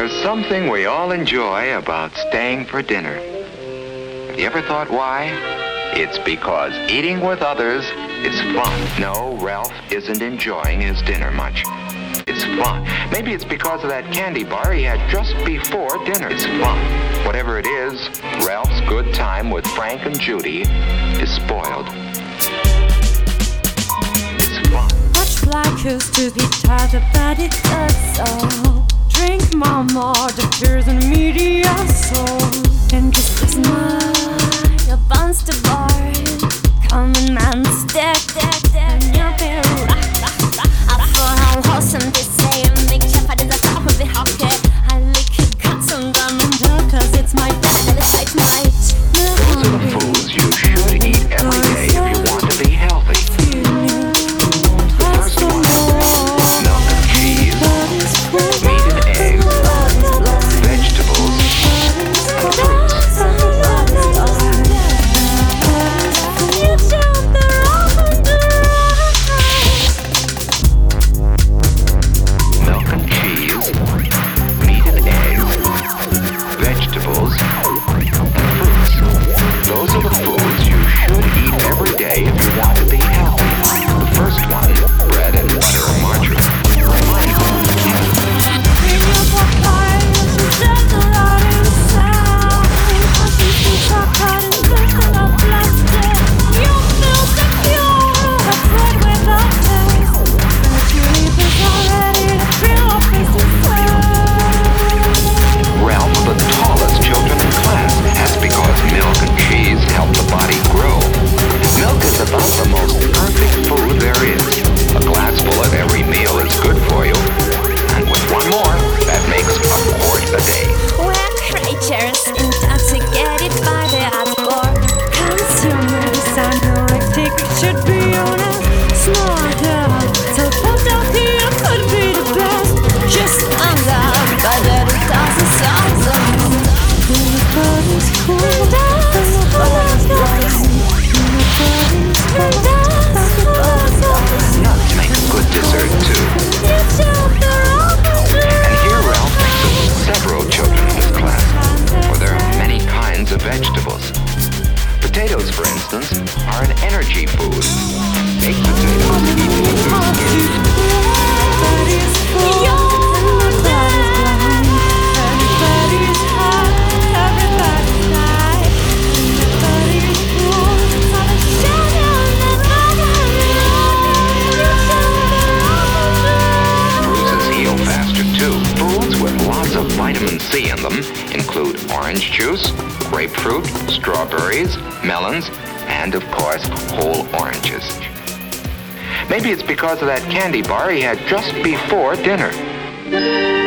There's something we all enjoy about staying for dinner. Have you ever thought why? It's because eating with others is fun. No, Ralph isn't enjoying his dinner much. It's fun. Maybe it's because of that candy bar he had just before dinner. It's fun. Whatever it is, Ralph's good time with Frank and Judy is spoiled. It's fun. Much like used to be tired but it does so. Drink mama, the tears and media soul. And just a smile, your buns to bar. Common man stack, and you're being I får han håsen det säger mig träffar det där start with the hockey. I lick it cut some gum and duck cause it's my bad and it's like my Those are the foods you should eat every day if you want to be healthy. First one, milk and cheese, meat and eggs, vegetables, and fruits. Milk and cheese, meat and eggs, vegetables, and fruits. Those are the foods you should eat every day if you want to be healthy. The first one, bread and butter and margarine. Ralph, the tallest children in class, asked because milk and cheese help the body grow. Milk is about the most perfect food there is. A glass full at every meal is good for you. And with one more, that makes a quart a day. We're creatures intoxicated by the outboard. Consumers anorectic should be on a smarter. So Philadelphia could be the best. Just under, but that it doesn't sound so. Everybody's cool down. Nuts make a good dessert too. And here Ralph thinks of several children in his class, for there are many kinds of vegetables. Potatoes, for instance, are an energy food. Baked potatoes eaten with their skin. Bruises heal faster too. Foods with lots of vitamin C in them include orange juice, grapefruit, strawberries, melons, and of course, whole oranges. Maybe it's because of that candy bar he had just before dinner.